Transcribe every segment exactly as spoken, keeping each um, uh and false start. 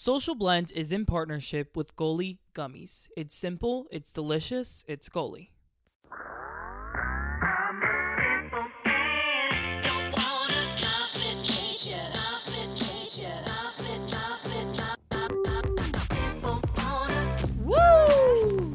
Social Blend is in partnership with Goli Gummies. It's simple, it's delicious, it's Goli. Woo!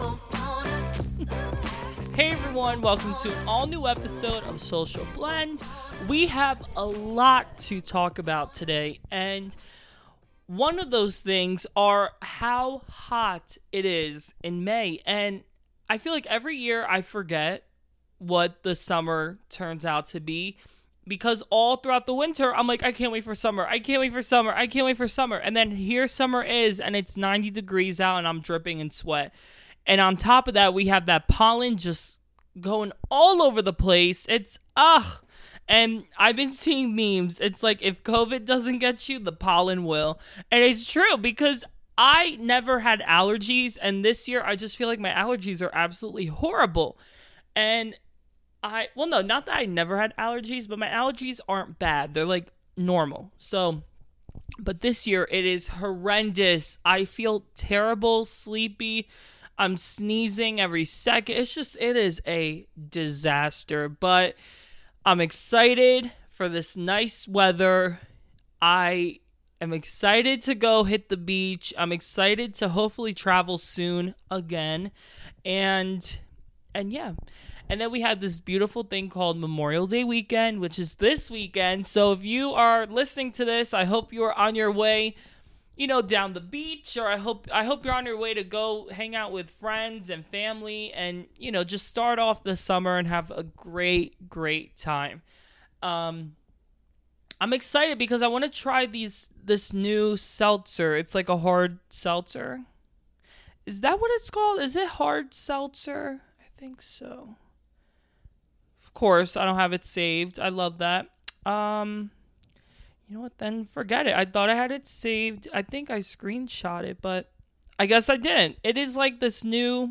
Hey everyone, welcome to an all new episode of Social Blend. We have a lot to talk about today, and one of those things are how hot it is in May. And I feel like every year I forget what the summer turns out to be, because all throughout the winter, I'm like, I can't wait for summer. I can't wait for summer. I can't wait for summer. And then here summer is, and it's ninety degrees out, and I'm dripping in sweat. And on top of that, we have that pollen just going all over the place. It's, ugh. And I've been seeing memes. It's like, if COVID doesn't get you, the pollen will. And it's true, because I never had allergies. And this year, I just feel like my allergies are absolutely horrible. And I, well, no, not that I never had allergies, but my allergies aren't bad. They're like normal. So, but this year, it is horrendous. I feel terrible, sleepy. I'm sneezing every second. It's just, it is a disaster. But I'm excited for this nice weather. I am excited to go hit the beach. I'm excited to hopefully travel soon again. And, and yeah. And then we had this beautiful thing called Memorial Day weekend, which is this weekend. So if you are listening to this, I hope you are on your way, you know, down the beach, or I hope I hope you're on your way to go hang out with friends and family, and, you know, just start off the summer and have a great, great time. Um, I'm excited because I want to try these this new seltzer. It's like a hard seltzer. Is that what it's called? Is it hard seltzer? I think so. Of course, I don't have it saved. I love that. Um... You know what? Then forget it. I thought I had it saved. I think I screenshot it, but I guess I didn't. It is like this new,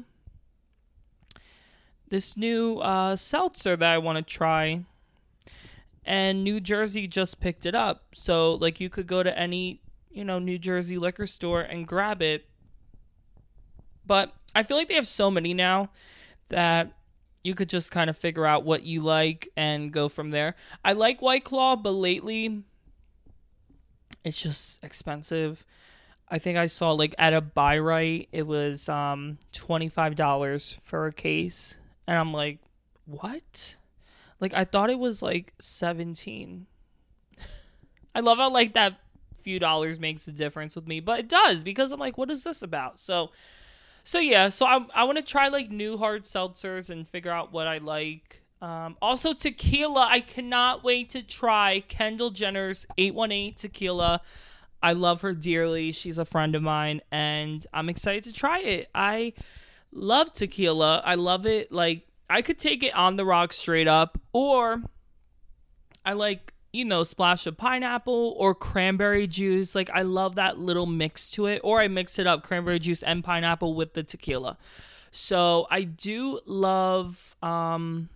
this new uh, seltzer that I want to try. And New Jersey just picked it up. So, like, you could go to any, you know, New Jersey liquor store and grab it. But I feel like they have so many now that you could just kind of figure out what you like and go from there. I like White Claw, but lately it's just expensive. I think I saw, like, at a Buy Right, it was um twenty-five dollars for a case. And I'm like, what? Like, I thought it was, like, seventeen. I love how, like, that few dollars makes a difference with me. But it does, because I'm like, what is this about? So, so yeah. So, I, I want to try, like, new hard seltzers and figure out what I like. Um, also, tequila. I cannot wait to try Kendall Jenner's eight one eight tequila. I love her dearly. She's a friend of mine, and I'm excited to try it. I love tequila. I love it. Like, I could take it on the rocks straight up, or I like, you know, splash of pineapple or cranberry juice. Like, I love that little mix to it, or I mix it up, cranberry juice and pineapple with the tequila. So I do love, um,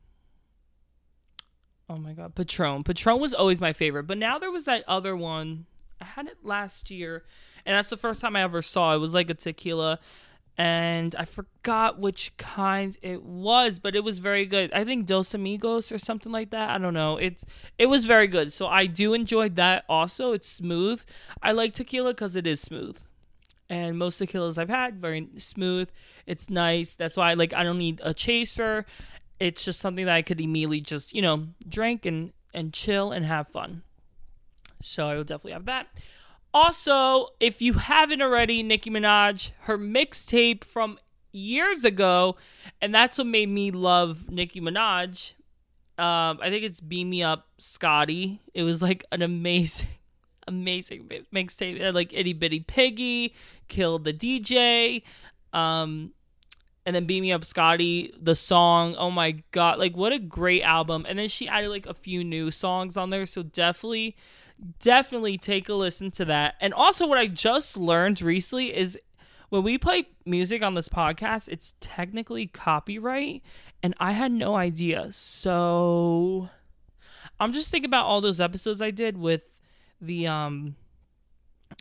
oh my God, Patron. Patron was always my favorite. But now there was that other one. I had it last year, and that's the first time I ever saw it. It was like a tequila, and I forgot which kind it was, but it was very good. I think Dos Amigos or something like that. I don't know. It's It was very good. So I do enjoy that also. It's smooth. I like tequila because it is smooth. And most tequilas I've had, very smooth. It's nice. That's why I like, I don't need a chaser. It's just something that I could immediately just, you know, drink and, and chill and have fun. So I will definitely have that. Also, if you haven't already, Nicki Minaj, her mixtape from years ago, and that's what made me love Nicki Minaj. Um, I think it's Beam Me Up, Scotty. It was like an amazing, amazing mixtape. It had like Itty Bitty Piggy, Kill the D J, um... and then Beam Me Up, Scotty, the song. Oh my God. Like, what a great album. And then she added like a few new songs on there. So definitely, definitely take a listen to that. And also what I just learned recently is when we play music on this podcast, it's technically copyright. And I had no idea. So I'm just thinking about all those episodes I did with the, um,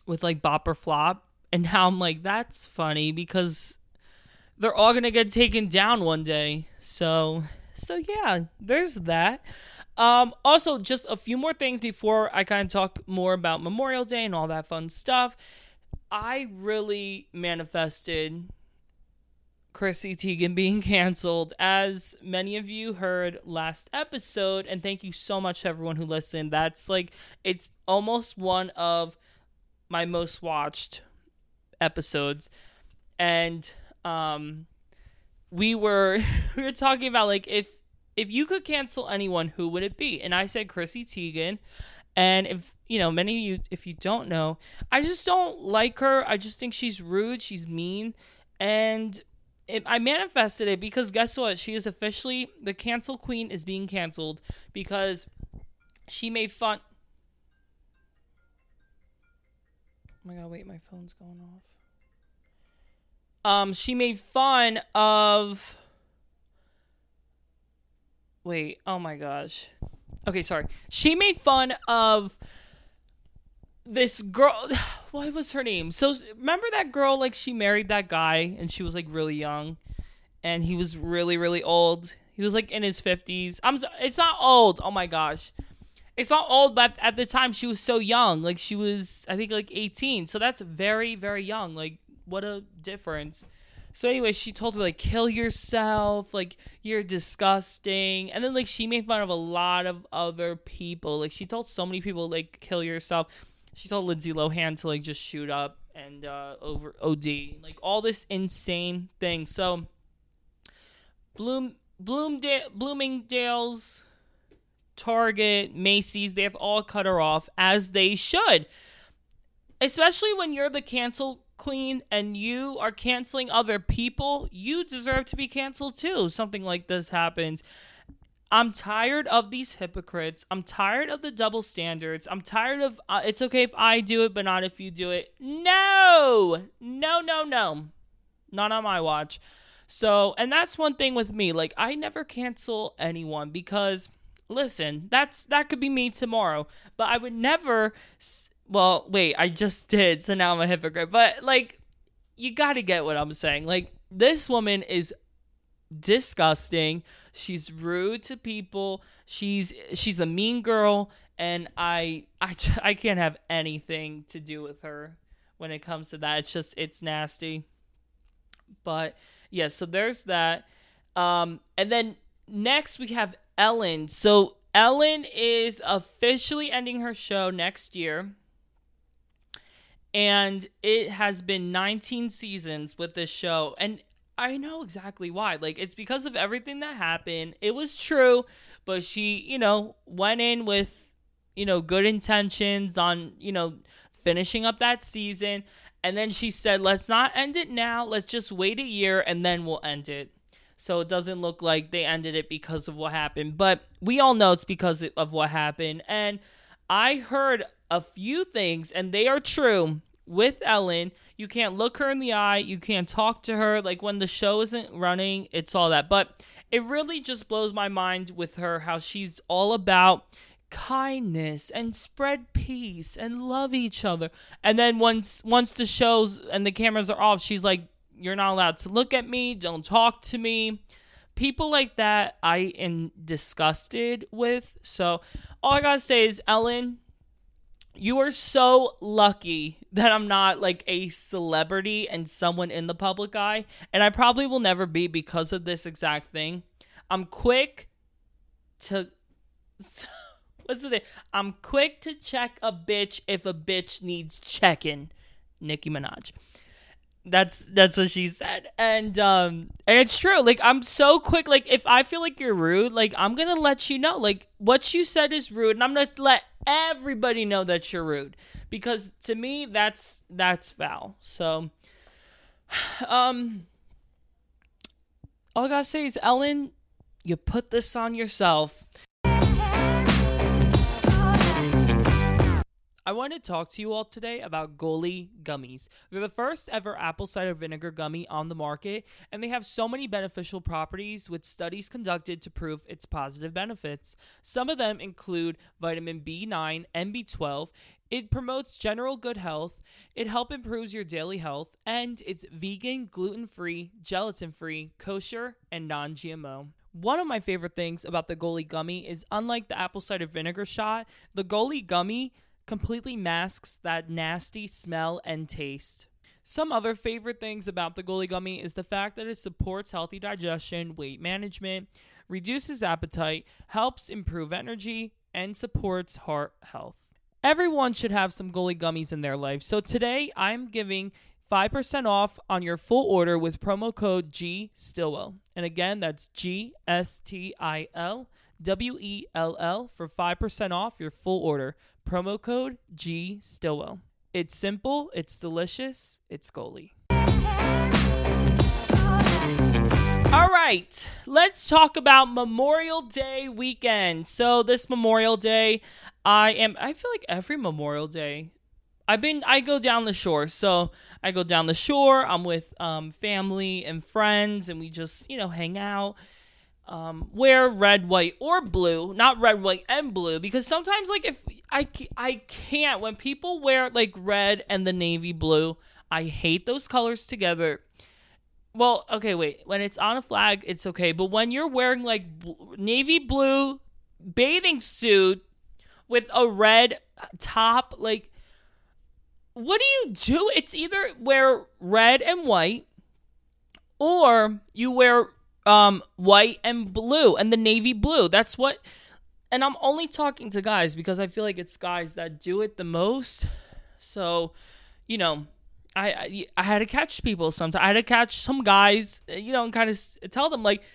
with like Bop or Flop. And now I'm like, that's funny because they're all going to get taken down one day. So, so yeah, there's that. Um, also, just a few more things before I kind of talk more about Memorial Day and all that fun stuff. I really manifested Chrissy Teigen being canceled, as many of you heard last episode, and thank you so much to everyone who listened. That's like, it's almost one of my most watched episodes, and um we were we were talking about like if if you could cancel anyone, who would it be? And I said Chrissy Teigen. And if you know, many of you, if you don't know, I just don't like her. I just think she's rude, she's mean, and it, I manifested it because guess what? She is officially, the cancel queen is being canceled because she made fun. Oh my god, wait, my phone's going off. Um, she made fun of... Wait, oh my gosh. Okay, sorry. She made fun of this girl. What was her name? So, remember that girl, like, she married that guy, and she was, like, really young, and he was really, really old. He was, like, in his fifties. I'm so, it's not old. Oh my gosh. It's not old, but at the time, she was so young. Like, she was, I think, like, eighteen. So, that's very, very young. Like, what a difference. So anyway, she told her, like, kill yourself, like, you're disgusting. And then, like, she made fun of a lot of other people. Like, she told so many people, like, kill yourself. She told Lindsay Lohan to, like, just shoot up and uh, over O D. Like, all this insane thing. So, Bloom, Bloomda- Bloomingdale's, Target, Macy's, they have all cut her off, as they should. Especially when you're the cancel queen and you are canceling other people, you deserve to be canceled too. Something like this happens. I'm tired of these hypocrites. I'm tired of the double standards. I'm tired of uh, it's okay if I do it, but not if you do it. No, no, no, no, not on my watch. So, and that's one thing with me. Like, I never cancel anyone because, listen, that's that could be me tomorrow, but I would never. Well, wait, I just did, so now I'm a hypocrite. But, like, you gotta get what I'm saying. Like, this woman is disgusting. She's rude to people. She's she's a mean girl, and I I I can't have anything to do with her when it comes to that. It's just, it's nasty. But, yeah, so there's that. Um, and then next we have Ellen. So, Ellen is officially ending her show next year. And it has been nineteen seasons with this show. And I know exactly why. Like, it's because of everything that happened. It was true. But she, you know, went in with, you know, good intentions on, you know, finishing up that season. And then she said, let's not end it now. Let's just wait a year and then we'll end it. So it doesn't look like they ended it because of what happened. But we all know it's because of what happened. And I heard a few things, and they are true, with Ellen. You can't look her in the eye. You can't talk to her. Like, when the show isn't running, it's all that. But it really just blows my mind with her, how she's all about kindness and spread peace and love each other. And then once once the shows and the cameras are off, she's like, you're not allowed to look at me. Don't talk to me. People like that, I am disgusted with. So all I gotta say is, Ellen, you are so lucky that I'm not like a celebrity and someone in the public eye. And I probably will never be because of this exact thing. I'm quick to... What's the thing? I'm quick to check a bitch if a bitch needs checking. Nicki Minaj. That's that's what she said. And um and it's true. Like, I'm so quick. Like, if I feel like you're rude, like, I'm gonna let you know. Like, what you said is rude, and I'm gonna let everybody know that you're rude. Because to me, that's that's foul. So um all I gotta say is, Ellen, you put this on yourself. I want to talk to you all today about Goli gummies. They're the first ever apple cider vinegar gummy on the market, and they have so many beneficial properties with studies conducted to prove its positive benefits. Some of them include vitamin B nine and B twelve. It promotes general good health, it helps improve your daily health, and it's vegan, gluten-free, gelatin-free, kosher, and non-G M O. One of my favorite things about the Goli gummy is, unlike the apple cider vinegar shot, the Goli gummy completely masks that nasty smell and taste. Some other favorite things about the Goli gummy is the fact that it supports healthy digestion, weight management, reduces appetite, helps improve energy, and supports heart health. Everyone should have some Goli gummies in their life. So today I'm giving five percent off on your full order with promo code G Stillwell. And again, that's G S T I L W E L L for five percent off your full order. Promo code G Stillwell. It's simple, it's delicious, it's Goli. All right, let's talk about Memorial Day weekend. So this Memorial Day, I am, I feel like every Memorial Day, I've been, I go down the shore. So I go down the shore, I'm with um, family and friends, and we just, you know, hang out. Um, wear red, white, or blue, not red, white, and blue, because sometimes, like, if I, I can't, when people wear, like, red and the navy blue, I hate those colors together. Well, okay, wait, when it's on a flag, it's okay, but when you're wearing, like, bl- navy blue bathing suit with a red top, like, what do you do? It's either wear red and white, or you wear Um, white and blue, and the navy blue. That's what, and I'm only talking to guys because I feel like it's guys that do it the most. So, you know, I I, I had to catch people sometimes. I had to catch some guys, you know, and kind of tell them, like,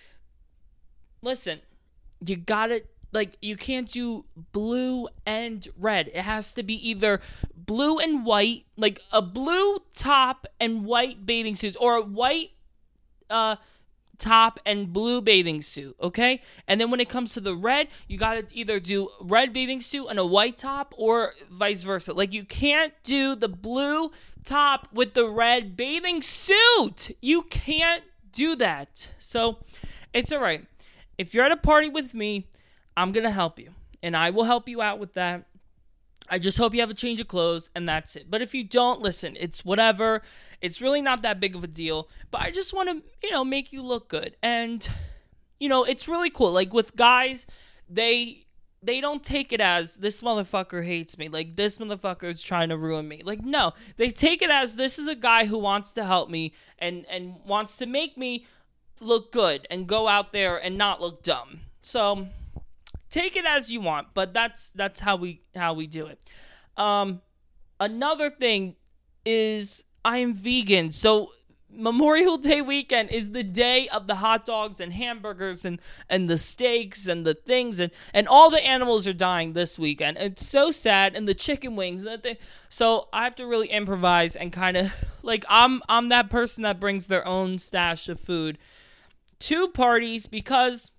listen, you gotta, like, you can't do blue and red. It has to be either blue and white, like a blue top and white bathing suits, or a white, uh, top and blue bathing suit, okay? And then when it comes to the red, you gotta either do red bathing suit and a white top, or vice versa. Like, you can't do the blue top with the red bathing suit. You can't do that. So it's all right. If you're at a party with me, I'm gonna help you, and I will help you out with that. I just hope you have a change of clothes, and that's it. But if you don't, listen, it's whatever. It's really not that big of a deal. But I just want to, you know, make you look good. And, you know, it's really cool. Like, with guys, they they don't take it as, this motherfucker hates me. Like, this motherfucker is trying to ruin me. Like, no. They take it as, this is a guy who wants to help me and, and wants to make me look good and go out there and not look dumb. So take it as you want, but that's that's how we how we do it. Um, another thing is, I am vegan, so Memorial Day weekend is the day of the hot dogs and hamburgers and, and the steaks and the things, and, and all the animals are dying this weekend. It's so sad, and the chicken wings. And the so I have to really improvise and kind of, like, I'm I'm that person that brings their own stash of food to parties, because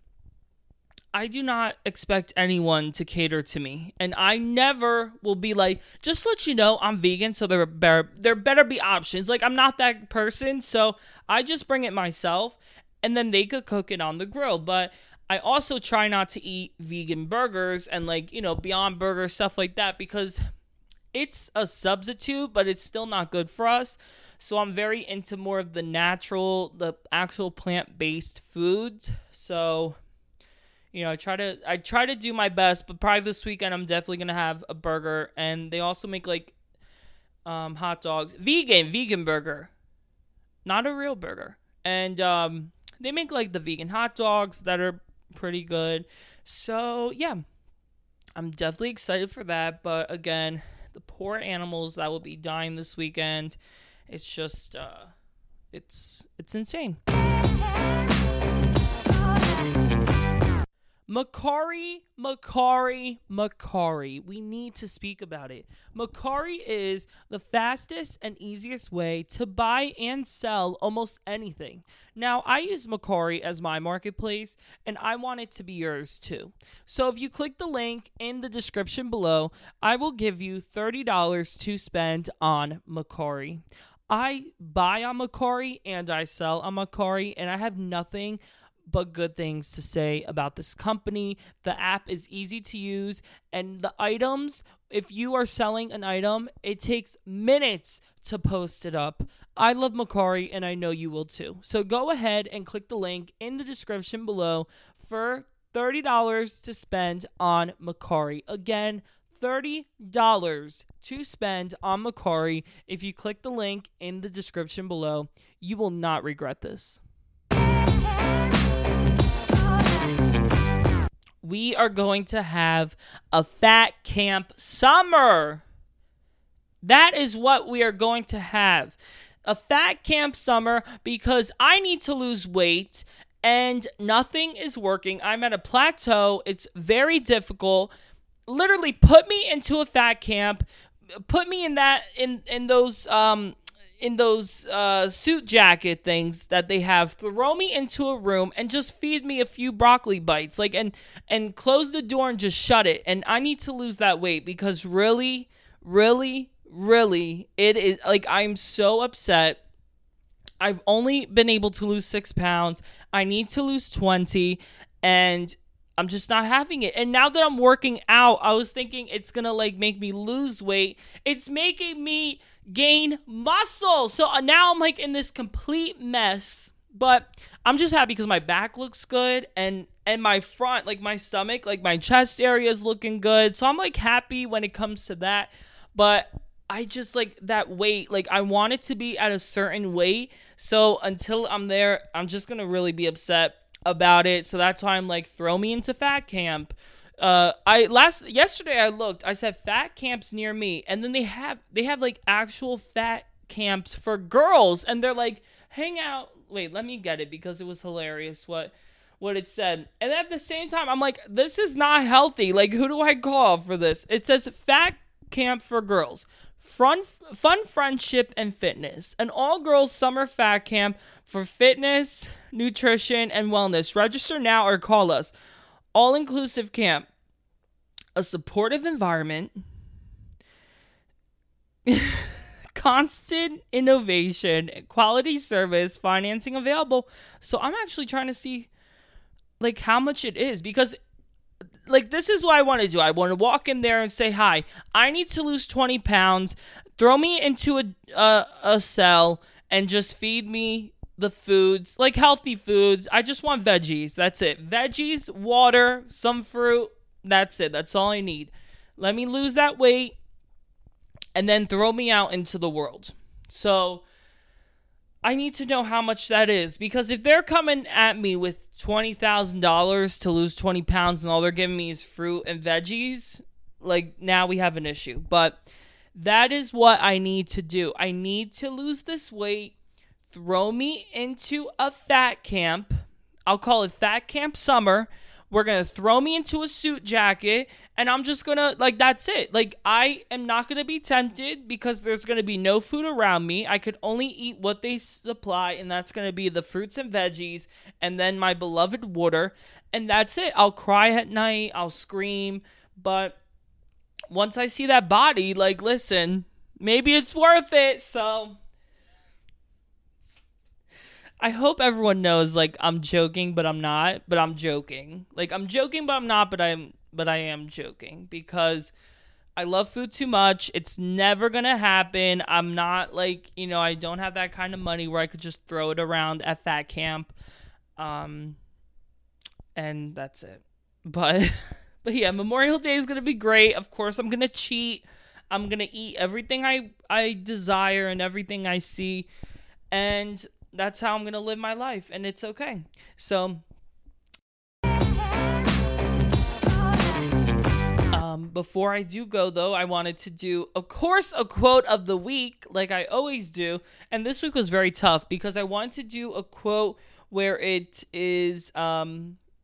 I do not expect anyone to cater to me, and I never will be like, just let you know I'm vegan, so there better, there better be options. Like, I'm not that person, so I just bring it myself, and then they could cook it on the grill. But I also try not to eat vegan burgers and, like, you know, Beyond Burger, stuff like that, because it's a substitute, but it's still not good for us. So I'm very into more of the natural, the actual plant-based foods. So, you know, I try to I try to do my best, but probably this weekend I'm definitely gonna have a burger. And they also make, like, um, hot dogs, vegan vegan burger, not a real burger. And um, they make, like, the vegan hot dogs that are pretty good. So yeah, I'm definitely excited for that. But again, the poor animals that will be dying this weekend, it's just uh, it's it's insane. Mercari, Mercari, Mercari. We need to speak about it. Mercari is the fastest and easiest way to buy and sell almost anything. Now, I use Mercari as my marketplace, and I want it to be yours too. So if you click the link in the description below, I will give you thirty dollars to spend on Mercari. I buy on Mercari and I sell on Mercari, and I have nothing but good things to say about this company. The app is easy to use, and the items, if you are selling an item, it takes minutes to post it up. I love Mercari, and I know you will too. So go ahead and click the link in the description below for thirty dollars to spend on Mercari. Again, thirty dollars to spend on Mercari. If you click the link in the description below, you will not regret this. We are going to have a fat camp summer. That is what we are going to have. A fat camp summer because I need to lose weight and nothing is working. I'm at a plateau. It's very difficult. Literally put me into a fat camp. Put me in that in in those um in those uh, suit jacket things that they have. Throw me into a room and just feed me a few broccoli bites. Like, and, and close the door and just shut it. And I need to lose that weight because really, really, really, it is, like, I'm so upset. I've only been able to lose six pounds. I need to lose twenty, and I'm just not having it. And now that I'm working out, I was thinking it's going to, like, make me lose weight. It's making me gain muscle. So now I'm, like, in this complete mess. But I'm just happy because my back looks good. And, and my front, like, my stomach, like, my chest area is looking good. So I'm, like, happy when it comes to that. But I just, like, that weight, like, I want it to be at a certain weight. So until I'm there, I'm just going to really be upset about it. So that's why I'm like, throw me into fat camp. Uh, I last yesterday I looked. I said fat camps near me, and then they have they have like actual fat camps for girls, and they're like, hang out. Wait, let me get it because it was hilarious what what it said. And at the same time, I'm like, this is not healthy. Like, who do I call for this? It says fat camp for girls. Fun, fun friendship and fitness. An all-girls summer fat camp for fitness, nutrition, and wellness. Register now or call us. All-inclusive camp. A supportive environment. Constant innovation. Quality service. Financing available. So I'm actually trying to see, like, how much it is. Because, like, this is what I want to do. I want to walk in there and say, hi, I need to lose twenty pounds. Throw me into a, uh, a cell and just feed me the foods, like healthy foods. I just want veggies. That's it. Veggies, water, some fruit. That's it. That's all I need. Let me lose that weight and then throw me out into the world. So I need to know how much that is, because if they're coming at me with twenty thousand dollars to lose twenty pounds and all they're giving me is fruit and veggies, like, now we have an issue. But that is what I need to do. I need to lose this weight. Throw me into a fat camp. I'll call it Fat Camp Summer. We're going to throw me into a suit jacket, and I'm just going to, like, that's it. Like, I am not going to be tempted because there's going to be no food around me. I could only eat what they supply, and that's going to be the fruits and veggies and then my beloved water, and that's it. I'll cry at night. I'll scream, but once I see that body, like, listen, maybe it's worth it, so I hope everyone knows, like, I'm joking, but I'm not, but I'm joking. Like, I'm joking, but I'm not, but I'm, but I am joking because I love food too much. It's never going to happen. I'm not, like, you know, I don't have that kind of money where I could just throw it around at fat camp. Um, and that's it. But, but yeah, Memorial Day is going to be great. Of course, I'm going to cheat. I'm going to eat everything I, I desire and everything I see. And that's how I'm going to live my life, and it's okay. So, um, before I do go, though, I wanted to do, of course, a quote of the week, like I always do. And this week was very tough because I wanted to do a quote where it is, um,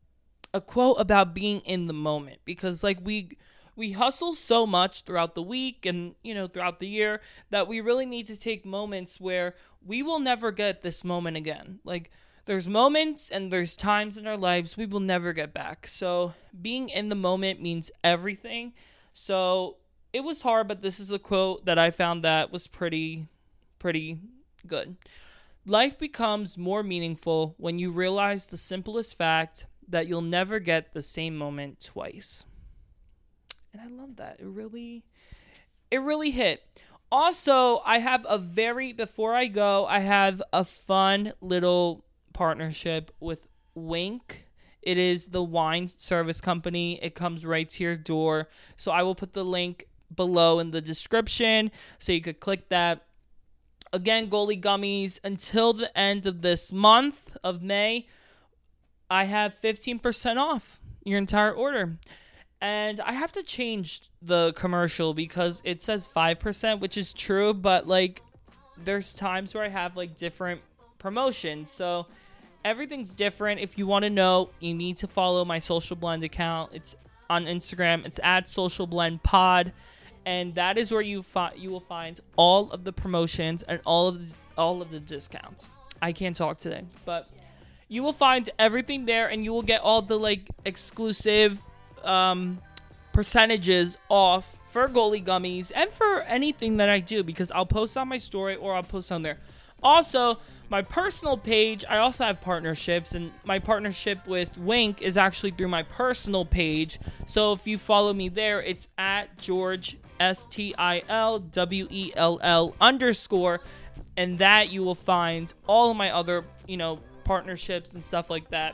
a quote about being in the moment, because like we we hustle so much throughout the week and, you know, throughout the year, that we really need to take moments where we will never get this moment again. Like, there's moments and there's times in our lives we will never get back. So being in the moment means everything. So it was hard, but this is a quote that I found that was pretty, pretty good. Life becomes more meaningful when you realize the simplest fact that you'll never get the same moment twice. And I love that. It really, it really hit. Also, I have a very, before I go, I have a fun little partnership with Winc. It is the wine service company. It comes right to your door. So I will put the link below in the description so you could click that. Again, Goalie Gummies, until the end of this month of May, I have fifteen percent off your entire order. And I have to change the commercial because it says five percent, which is true, but like there's times where I have like different promotions. So everything's different. If you want to know, you need to follow my Social Blend account. It's on Instagram. It's at Social Blend Pod. And that is where you fi- you will find all of the promotions and all of the, all of the discounts. I can't talk today, but you will find everything there, and you will get all the like exclusive um, percentages off for Goalie Gummies and for anything that I do, because I'll post on my story or I'll post on there. Also, my personal page, I also have partnerships, and my partnership with Winc is actually through my personal page. So if you follow me there, it's at George S T I L W E L L underscore, and that you will find all of my other, you know, partnerships and stuff like that.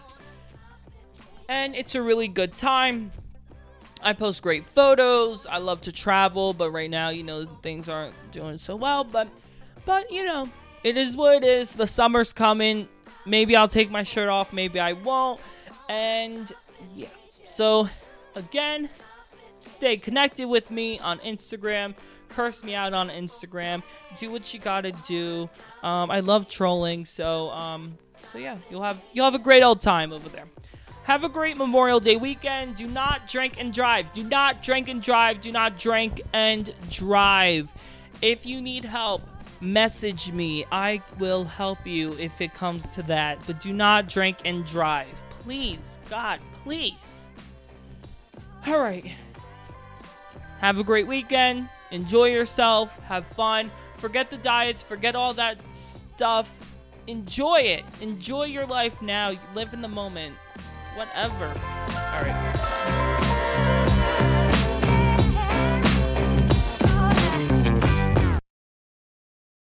And it's a really good time. I post great photos. I love to travel, but right now, you know, things aren't doing so well, but but you know, it is what it is. The summer's coming. Maybe I'll take my shirt off, maybe I won't. And yeah. So again, stay connected with me on Instagram. Curse me out on Instagram. Do what you gotta do. Um, I love trolling, so um, so yeah, you'll have you'll have a great old time over there. Have a great Memorial Day weekend. Do not drink and drive. Do not drink and drive. Do not drink and drive. If you need help, message me. I will help you if it comes to that. But do not drink and drive. Please, God, please. All right. Have a great weekend. Enjoy yourself. Have fun. Forget the diets. Forget all that stuff. Enjoy it. Enjoy your life now. Live in the moment. Whatever. All right.